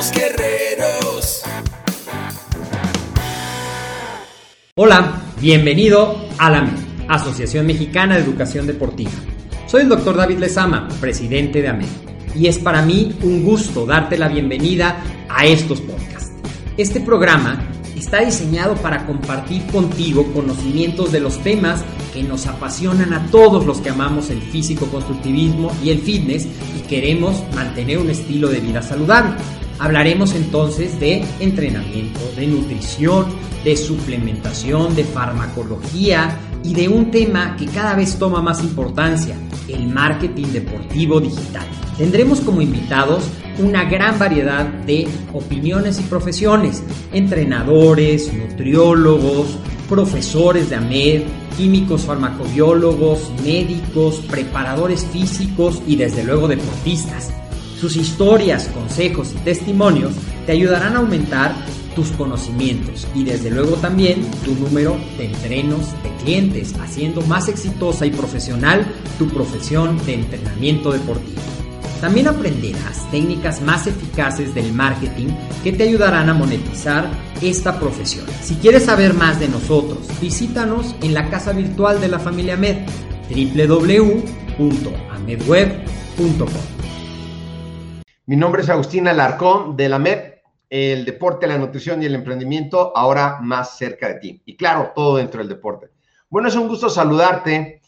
somos guerreros. Hola, bienvenido a la AMED, Asociación Mexicana de Educación Deportiva. Soy el Dr. David Lezama, presidente de AMED, y es para mí un gusto darte la bienvenida a estos podcasts. Este programa está diseñado para compartir contigo conocimientos de los temas que nos apasionan a todos los que amamos el físico-constructivismo y el fitness y queremos mantener un estilo de vida saludable. Hablaremos entonces de entrenamiento, de nutrición, de suplementación, de farmacología y de un tema que cada vez toma más importancia, el marketing deportivo digital. Tendremos como invitados una gran variedad de opiniones y profesiones, entrenadores, nutriólogos, profesores de AMED, químicos farmacobiólogos, médicos, preparadores físicos y desde luego deportistas. Sus historias, consejos y testimonios te ayudarán a aumentar tus conocimientos y desde luego también tu número de entrenos de clientes, haciendo más exitosa y profesional tu profesión de entrenamiento deportivo. También aprenderás técnicas más eficaces del marketing que te ayudarán a monetizar esta profesión. Si quieres saber más de nosotros, visítanos en la casa virtual de la familia AMED, www.amedweb.com. Mi nombre es Agustín Alarcón de la AMED, el deporte, la nutrición y el emprendimiento ahora más cerca de ti. Y claro, todo dentro del deporte. Bueno, es un gusto saludarte.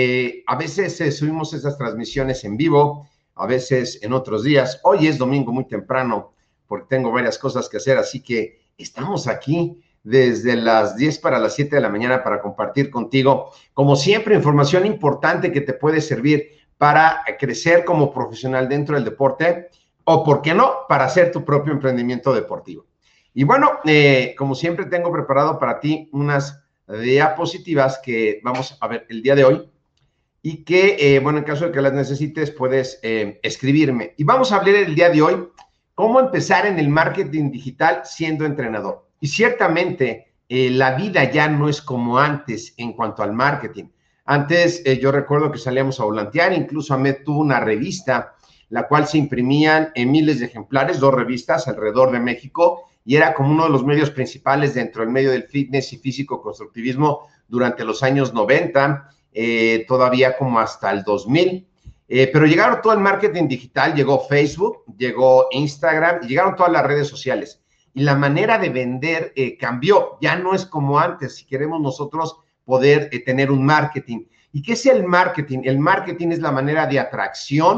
A veces subimos esas transmisiones en vivo, a veces en otros días. Hoy es domingo muy temprano porque tengo varias cosas que hacer, así que estamos aquí desde las 10 para las 7 de la mañana para compartir contigo, como siempre, información importante que te puede servir para crecer como profesional dentro del deporte o, ¿por qué no?, para hacer tu propio emprendimiento deportivo. Y bueno, como siempre tengo preparado para ti unas diapositivas que vamos a ver el día de hoy y que, bueno, en caso de que las necesites, puedes escribirme. Y vamos a hablar el día de hoy cómo empezar en el marketing digital siendo entrenador. Y ciertamente la vida ya no es como antes en cuanto al marketing. Antes yo recuerdo que salíamos a volantear, incluso AMED tuvo una revista, la cual se imprimían en miles de ejemplares, 2 revistas alrededor de México, y era como uno de los medios principales dentro del medio del fitness y físico-constructivismo durante los años 90, todavía como hasta el 2000. Pero llegaron todo el marketing digital, llegó Facebook, llegó Instagram, y llegaron todas las redes sociales. Y la manera de vender cambió, ya no es como antes, si queremos nosotros poder tener un marketing. ¿Y qué es el marketing? El marketing es la manera de atracción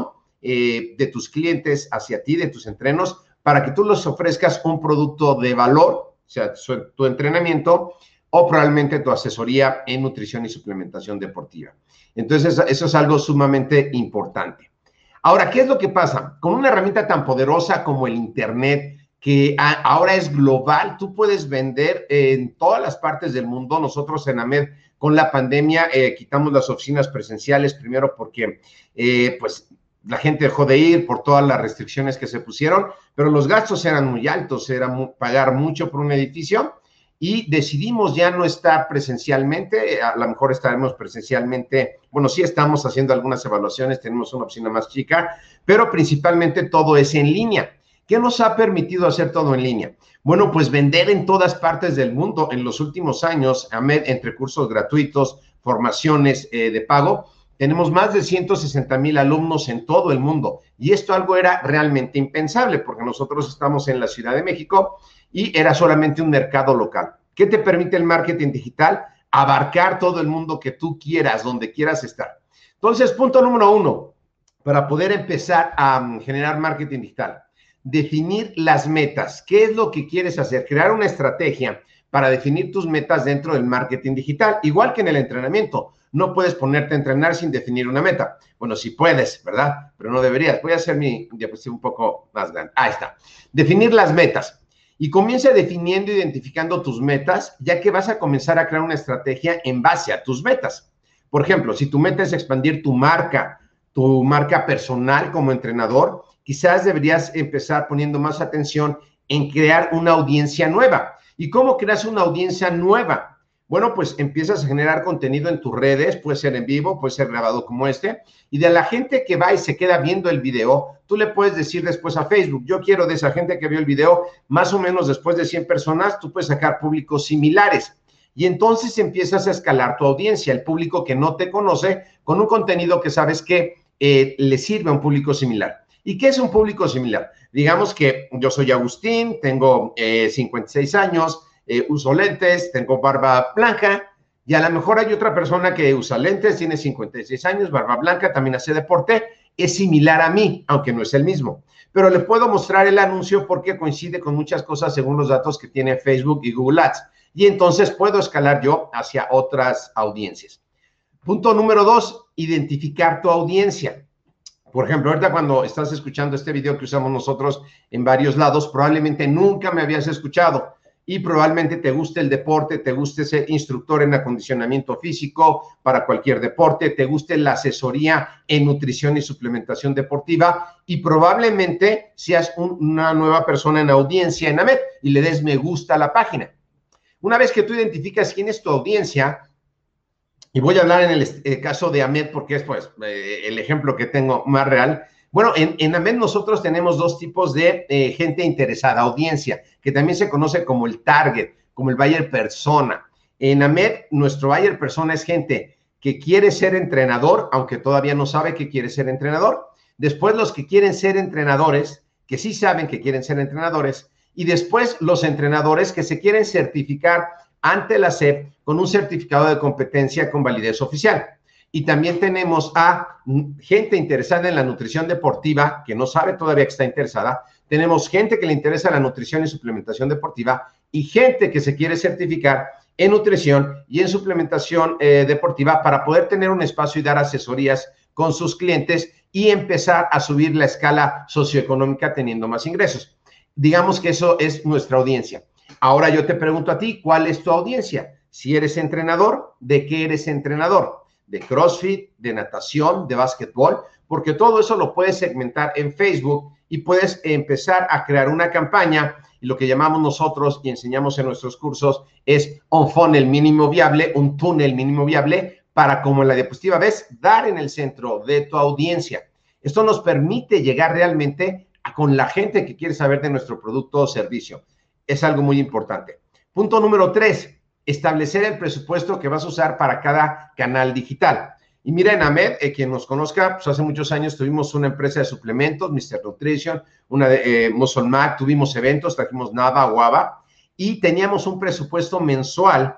de tus clientes hacia ti, de tus entrenos, para que tú les ofrezcas un producto de valor, o sea, tu entrenamiento o probablemente tu asesoría en nutrición y suplementación deportiva. Entonces, eso es algo sumamente importante. Ahora, ¿qué es lo que pasa? Con una herramienta tan poderosa como el Internet, que ahora es global, tú puedes vender en todas las partes del mundo. Nosotros en AMED, con la pandemia, quitamos las oficinas presenciales, primero porque, pues, la gente dejó de ir por todas las restricciones que se pusieron, pero los gastos eran muy altos, era pagar mucho por un edificio, y decidimos ya no estar presencialmente. A lo mejor estaremos presencialmente, bueno, sí estamos haciendo algunas evaluaciones, tenemos una oficina más chica, pero principalmente todo es en línea. ¿Qué nos ha permitido hacer todo en línea? Bueno, pues vender en todas partes del mundo. En los últimos años, AMED, entre cursos gratuitos, formaciones de pago, tenemos más de 160,000 alumnos en todo el mundo. Y esto algo era realmente impensable porque nosotros estamos en la Ciudad de México y era solamente un mercado local. ¿Qué te permite el marketing digital? Abarcar todo el mundo que tú quieras, donde quieras estar. Entonces, punto número 1, para poder empezar a generar marketing digital, definir las metas. ¿Qué es lo que quieres hacer? Crear una estrategia para definir tus metas dentro del marketing digital, igual que en el entrenamiento. No puedes ponerte a entrenar sin definir una meta. Bueno, sí puedes, ¿verdad? Pero no deberías. Voy a hacer mi diapositiva un poco más grande. Ahí está. Definir las metas. Y comienza definiendo, identificando tus metas, ya que vas a comenzar a crear una estrategia en base a tus metas. Por ejemplo, si tu meta es expandir tu marca personal como entrenador, quizás deberías empezar poniendo más atención en crear una audiencia nueva. ¿Y cómo creas una audiencia nueva? Bueno, pues empiezas a generar contenido en tus redes, puede ser en vivo, puede ser grabado como este, y de la gente que va y se queda viendo el video, tú le puedes decir después a Facebook, yo quiero de esa gente que vio el video, más o menos después de 100 personas, tú puedes sacar públicos similares. Y entonces empiezas a escalar tu audiencia, el público que no te conoce, con un contenido que sabes que le sirve a un público similar. ¿Y qué es un público similar? Digamos que yo soy Agustín, tengo 56 años, uso lentes, tengo barba blanca, y a lo mejor hay otra persona que usa lentes, tiene 56 años, barba blanca, también hace deporte, es similar a mí, aunque no es el mismo. Pero le puedo mostrar el anuncio porque coincide con muchas cosas según los datos que tiene Facebook y Google Ads. Y entonces puedo escalar yo hacia otras audiencias. Punto número 2, identificar tu audiencia. Por ejemplo, ahorita cuando estás escuchando este video que usamos nosotros en varios lados, probablemente nunca me habías escuchado y probablemente te guste el deporte, te guste ser instructor en acondicionamiento físico para cualquier deporte, te guste la asesoría en nutrición y suplementación deportiva y probablemente seas una nueva persona en audiencia en AMED y le des me gusta a la página. Una vez que tú identificas quién es tu audiencia, y voy a hablar en el caso de AMED porque es pues el ejemplo que tengo más real. Bueno, en AMED nosotros tenemos dos tipos de gente interesada, audiencia, que también se conoce como el target, como el buyer persona. En AMED, nuestro buyer persona es gente que quiere ser entrenador, aunque todavía no sabe que quiere ser entrenador. Después los que quieren ser entrenadores, que sí saben que quieren ser entrenadores. Y después los entrenadores que se quieren certificar ante la SEP con un certificado de competencia con validez oficial. Y también tenemos a gente interesada en la nutrición deportiva, que no sabe todavía que está interesada. Tenemos gente que le interesa la nutrición y suplementación deportiva y gente que se quiere certificar en nutrición y en suplementación deportiva para poder tener un espacio y dar asesorías con sus clientes y empezar a subir la escala socioeconómica teniendo más ingresos. Digamos que eso es nuestra audiencia. Ahora yo te pregunto a ti, ¿cuál es tu audiencia? Si eres entrenador, ¿de qué eres entrenador? ¿De CrossFit, de natación, de básquetbol? Porque todo eso lo puedes segmentar en Facebook y puedes empezar a crear una campaña y lo que llamamos nosotros y enseñamos en nuestros cursos es un funnel mínimo viable, un túnel mínimo viable para, como en la diapositiva ves, dar en el centro de tu audiencia. Esto nos permite llegar realmente con la gente que quiere saber de nuestro producto o servicio. Es algo muy importante. Punto número 3, establecer el presupuesto que vas a usar para cada canal digital. Y mira, en AMED, quien nos conozca, pues hace muchos años tuvimos una empresa de suplementos, Mr. Nutrition, una de Muscle Mac, tuvimos eventos, trajimos Nava, Guava, y teníamos un presupuesto mensual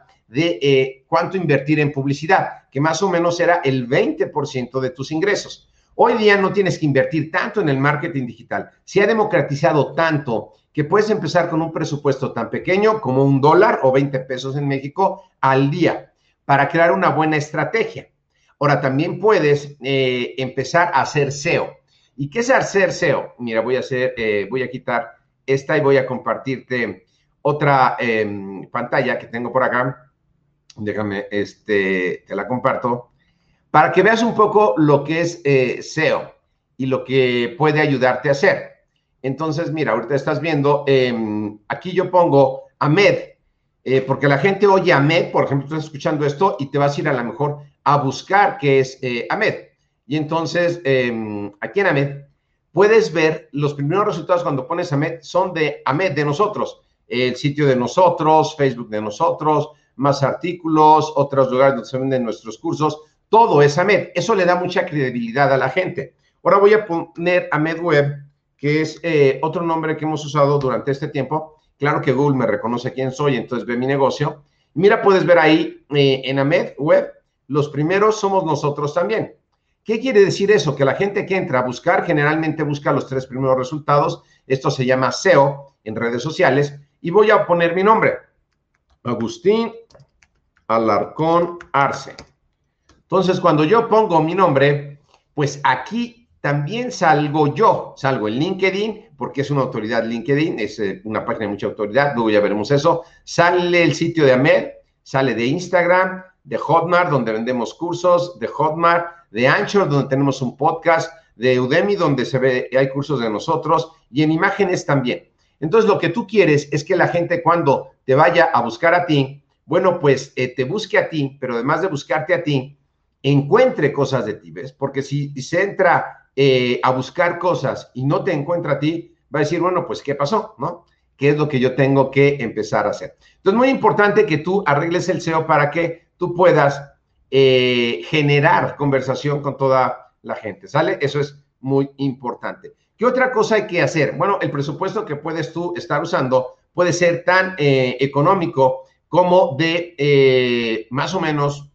de cuánto invertir en publicidad, que más o menos era el 20% de tus ingresos. Hoy día no tienes que invertir tanto en el marketing digital. Se ha democratizado tanto que puedes empezar con un presupuesto tan pequeño como $1 o 20 pesos en México al día para crear una buena estrategia. Ahora, también puedes empezar a hacer SEO. ¿Y qué es hacer SEO? Mira, voy a quitar esta y voy a compartirte otra pantalla que tengo por acá. Déjame, te la comparto para que veas un poco lo que es SEO y lo que puede ayudarte a hacer. Entonces, mira, ahorita estás viendo, aquí yo pongo AMED, porque la gente oye AMED, por ejemplo, estás escuchando esto y te vas a ir a lo mejor a buscar qué es AMED. Y entonces, aquí en AMED, puedes ver los primeros resultados cuando pones AMED, son de AMED, de nosotros, el sitio de nosotros, Facebook de nosotros, más artículos, otros lugares donde se venden nuestros cursos, todo es AMED. Eso le da mucha credibilidad a la gente. Ahora voy a poner AMED Web, que es otro nombre que hemos usado durante este tiempo. Claro que Google me reconoce quién soy, entonces ve mi negocio. Mira, puedes ver ahí en AMED Web, los primeros somos nosotros también. ¿Qué quiere decir eso? Que la gente que entra a buscar generalmente busca los 3 primeros resultados. Esto se llama SEO en redes sociales. Y voy a poner mi nombre, Agustín Alarcón Arce. Entonces, cuando yo pongo mi nombre, pues aquí también salgo yo, salgo en LinkedIn, porque es una autoridad LinkedIn, es una página de mucha autoridad, luego ya veremos eso. Sale el sitio de AMED, sale de Instagram, de Hotmart, donde vendemos cursos, de Hotmart, de Anchor, donde tenemos un podcast, de Udemy, donde se ve, hay cursos de nosotros, y en imágenes también. Entonces, lo que tú quieres es que la gente cuando te vaya a buscar a ti, bueno, pues te busque a ti, pero además de buscarte a ti, encuentre cosas de ti, ¿ves? Porque si se entra a buscar cosas y no te encuentra a ti, va a decir, bueno, pues, ¿qué pasó? ¿No? ¿Qué es lo que yo tengo que empezar a hacer? Entonces, muy importante que tú arregles el SEO para que tú puedas generar conversación con toda la gente, ¿sale? Eso es muy importante. ¿Qué otra cosa hay que hacer? Bueno, el presupuesto que puedes tú estar usando puede ser tan económico como de más o menos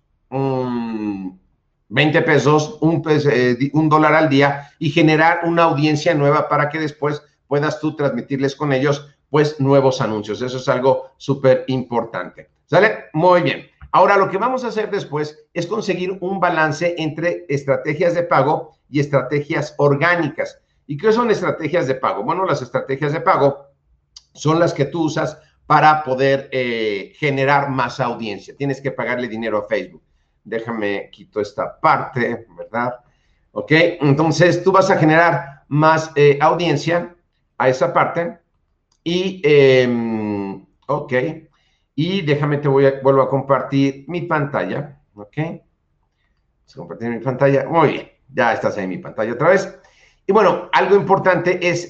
20 pesos, un dólar al día y generar una audiencia nueva para que después puedas tú transmitirles con ellos pues nuevos anuncios. Eso es algo súper importante. ¿Sale? Muy bien. Ahora lo que vamos a hacer después es conseguir un balance entre estrategias de pago y estrategias orgánicas. ¿Y qué son estrategias de pago? Bueno, las estrategias de pago son las que tú usas para poder generar más audiencia. Tienes que pagarle dinero a Facebook. Déjame, quito esta parte, ¿verdad? Ok, entonces tú vas a generar más audiencia a esa parte y, ok, y déjame, vuelvo a compartir mi pantalla, ok. Vamos a compartir mi pantalla, muy bien, ya estás en mi pantalla otra vez. Y bueno, algo importante es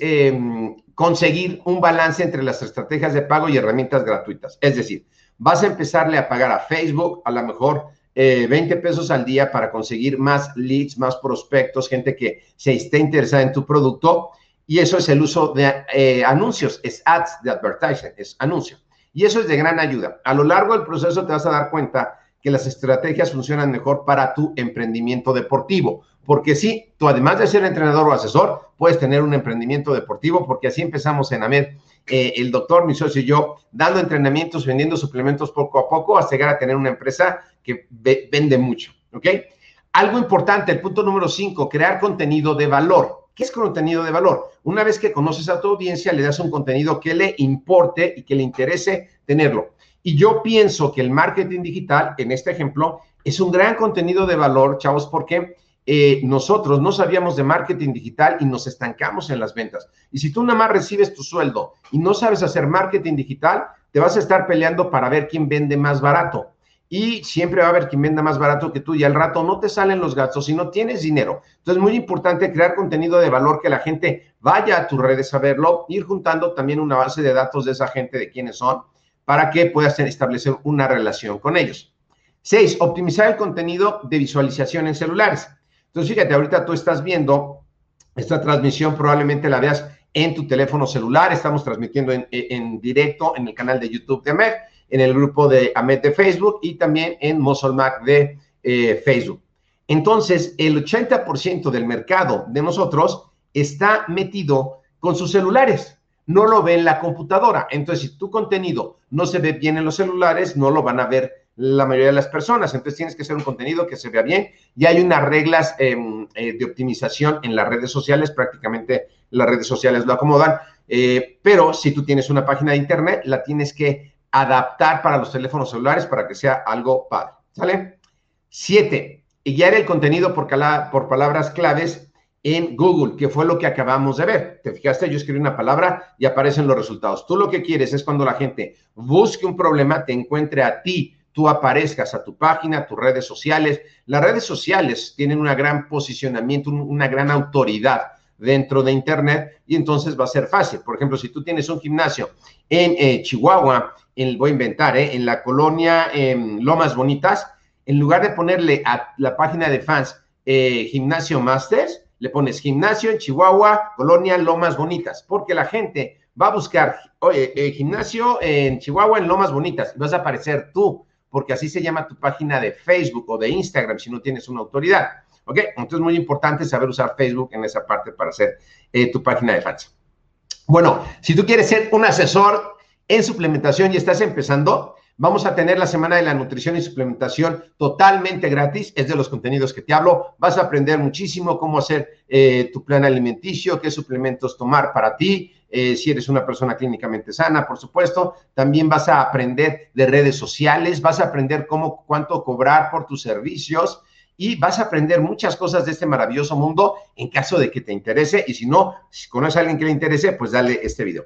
conseguir un balance entre las estrategias de pago y herramientas gratuitas. Es decir, vas a empezarle a pagar a Facebook a lo mejor 20 pesos al día para conseguir más leads, más prospectos, gente que se esté interesada en tu producto. Y eso es el uso de anuncios, es ads de advertising, es anuncio. Y eso es de gran ayuda. A lo largo del proceso te vas a dar cuenta que las estrategias funcionan mejor para tu emprendimiento deportivo. Porque sí, tú además de ser entrenador o asesor, puedes tener un emprendimiento deportivo, porque así empezamos en AMED, el doctor, mi socio y yo, dando entrenamientos, vendiendo suplementos poco a poco, hasta llegar a tener una empresa que vende mucho, ¿ok? Algo importante, el punto número 5, crear contenido de valor. ¿Qué es contenido de valor? Una vez que conoces a tu audiencia, le das un contenido que le importe y que le interese tenerlo. Y yo pienso que el marketing digital, en este ejemplo, es un gran contenido de valor, chavos, porque nosotros no sabíamos de marketing digital y nos estancamos en las ventas. Y si tú nada más recibes tu sueldo y no sabes hacer marketing digital, te vas a estar peleando para ver quién vende más barato. Y siempre va a haber quien venda más barato que tú y al rato no te salen los gastos y no tienes dinero. Entonces, es muy importante crear contenido de valor, que la gente vaya a tus redes a verlo, ir juntando también una base de datos de esa gente, de quiénes son, para que puedas establecer una relación con ellos. 6, optimizar el contenido de visualización en celulares. Entonces, fíjate, ahorita tú estás viendo esta transmisión, probablemente la veas en tu teléfono celular. Estamos transmitiendo en directo en el canal de YouTube de AMED, en el grupo de AMED de Facebook y también en Muscle Mac de Facebook. Entonces, el 80% del mercado de nosotros está metido con sus celulares, no lo ve en la computadora. Entonces, si tu contenido no se ve bien en los celulares, no lo van a ver la mayoría de las personas. Entonces, tienes que hacer un contenido que se vea bien. Y hay unas reglas de optimización en las redes sociales, prácticamente las redes sociales lo acomodan. Pero si tú tienes una página de internet, la tienes que adaptar para los teléfonos celulares para que sea algo padre, ¿sale? 7, guiar el contenido por palabras claves en Google, que fue lo que acabamos de ver. ¿Te fijaste? Yo escribí una palabra y aparecen los resultados. Tú lo que quieres es cuando la gente busque un problema, te encuentre a ti, tú aparezcas a tu página, a tus redes sociales. Las redes sociales tienen un gran posicionamiento, una gran autoridad dentro de Internet y entonces va a ser fácil. Por ejemplo, si tú tienes un gimnasio en Chihuahua, voy a inventar, en la colonia Lomas Bonitas, en lugar de ponerle a la página de fans Gimnasio Masters, le pones gimnasio en Chihuahua, colonia Lomas Bonitas, porque la gente va a buscar, gimnasio en Chihuahua en Lomas Bonitas, y vas a aparecer tú, porque así se llama tu página de Facebook o de Instagram si no tienes una autoridad. ¿Ok? Entonces, muy importante saber usar Facebook en esa parte para hacer tu página de fans. Bueno, si tú quieres ser un asesor en suplementación y estás empezando, vamos a tener la Semana de la Nutrición y Suplementación totalmente gratis. Es de los contenidos que te hablo. Vas a aprender muchísimo cómo hacer tu plan alimenticio, qué suplementos tomar para ti, si eres una persona clínicamente sana, por supuesto. También vas a aprender de redes sociales, vas a aprender cuánto cobrar por tus servicios y vas a aprender muchas cosas de este maravilloso mundo en caso de que te interese. Y si no, si conoces a alguien que le interese, pues dale este video.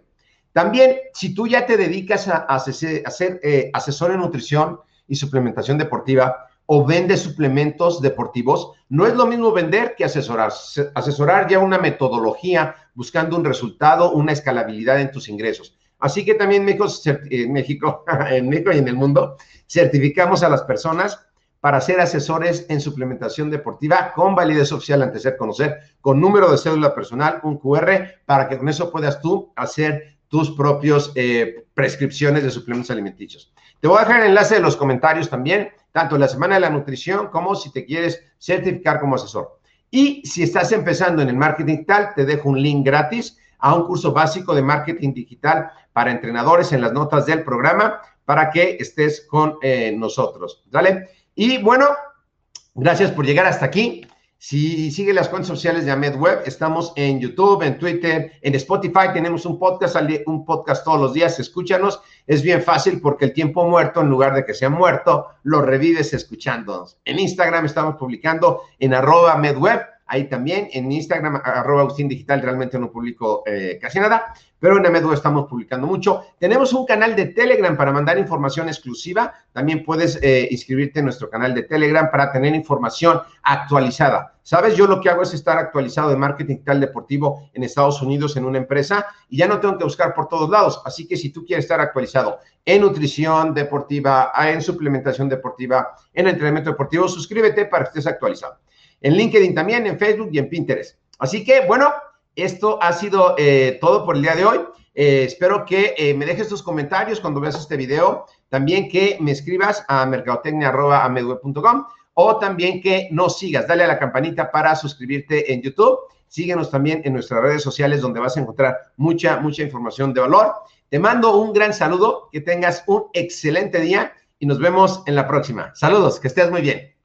También, si tú ya te dedicas a ser asesor en nutrición y suplementación deportiva o vendes suplementos deportivos, no es lo mismo vender que asesorar. Asesorar ya una metodología buscando un resultado, una escalabilidad en tus ingresos. Así que también en México y en el mundo, certificamos a las personas para ser asesores en suplementación deportiva con validez oficial ante ser conocer, con número de cédula personal, un QR, para que con eso puedas tú hacer tus propios prescripciones de suplementos alimenticios. Te voy a dejar el enlace de los comentarios también, tanto en la Semana de la Nutrición como si te quieres certificar como asesor. Y si estás empezando en el marketing digital, te dejo un link gratis a un curso básico de marketing digital para entrenadores en las notas del programa para que estés con nosotros, ¿vale? Y bueno, gracias por llegar hasta aquí. Si sigue las cuentas sociales de AmedWeb, estamos en YouTube, en Twitter, en Spotify, tenemos un podcast todos los días, escúchanos, es bien fácil porque el tiempo muerto, en lugar de que sea muerto, lo revives escuchándonos. En Instagram estamos publicando en @AmedWeb, ahí también, en Instagram, @AugustinDigital, realmente no publico casi nada, pero en AmedWeb estamos publicando mucho. Tenemos un canal de Telegram para mandar información exclusiva, también puedes inscribirte en nuestro canal de Telegram para tener información actualizada. ¿Sabes? Yo lo que hago es estar actualizado de marketing digital deportivo en Estados Unidos en una empresa y ya no tengo que buscar por todos lados. Así que si tú quieres estar actualizado en nutrición deportiva, en suplementación deportiva, en entrenamiento deportivo, suscríbete para que estés actualizado. En LinkedIn también, en Facebook y en Pinterest. Así que, bueno, esto ha sido todo por el día de hoy. Espero que me dejes tus comentarios cuando veas este video. También que me escribas a mercadotecnia@amedweb.com o también que nos sigas. Dale a la campanita para suscribirte en YouTube. Síguenos también en nuestras redes sociales donde vas a encontrar mucha información de valor. Te mando un gran saludo. Que tengas un excelente día y nos vemos en la próxima. Saludos, que estés muy bien.